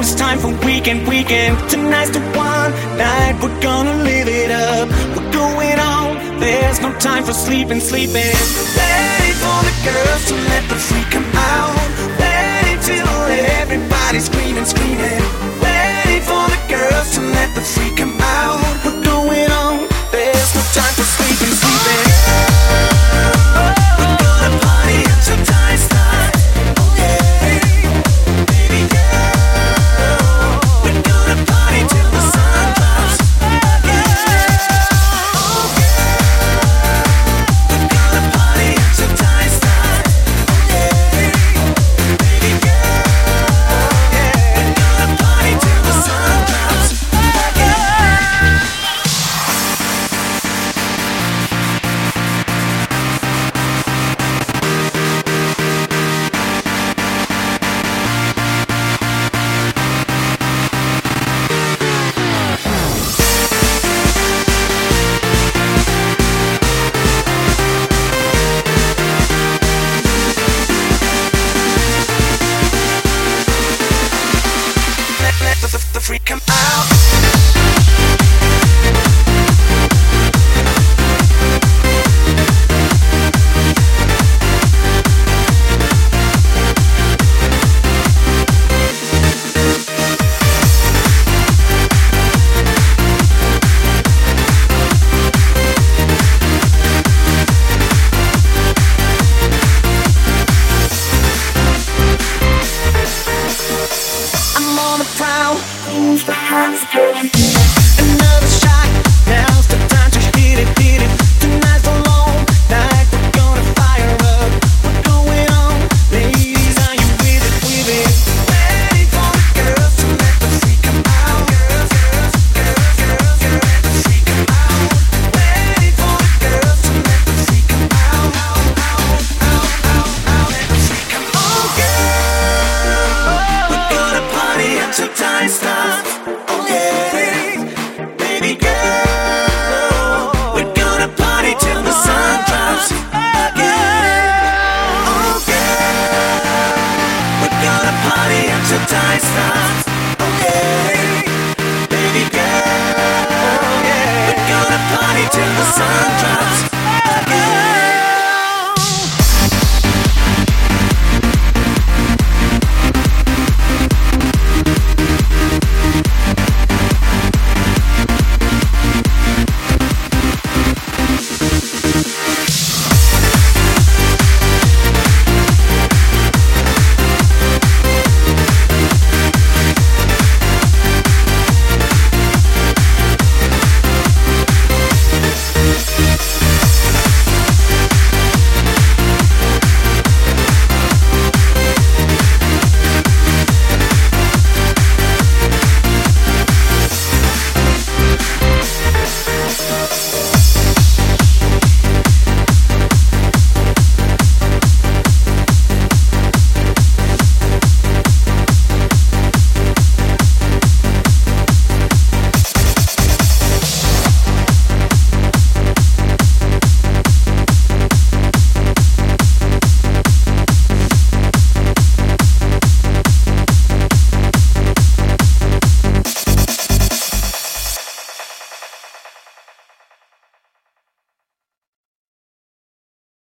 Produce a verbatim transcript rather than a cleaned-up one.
it's time for weekend, weekend. Tonight's the one night we're gonna live it up. We're going on, there's no time for sleeping, sleeping. Ready for the girls to let the freak come out. Ready till everybody's screaming, screaming. Ready for the girls to let the freak come out. We're going on, there's no time for sleeping, sleeping. We're gonna party until time starts. Oh yeah, baby girl. We're gonna party till the sun drops. Yeah, oh yeah. We're gonna party until time starts. Oh yeah, baby girl. We're gonna party till the sun drops. Let the, the, the freak come out. I'm on the prowl. Who's the hands going? Another shot. Now's the time to hit it, hit it. Tonight's a long night. We're gonna fire up. We're going on, ladies. Are you with it, with it? Ready for the girls to let the freak come out. Girls, girls, girls, girls, girls, let the freak come out. Ready for the girls to let the freak come out. Out, out, out, out, out, let the freak come out. Girl, we're gonna party until time stops. Oh yeah, baby girl. We're gonna party till the sun drops. Yeah, oh yeah. We're gonna party until time stops. Oh yeah, baby girl. We're gonna party till the sun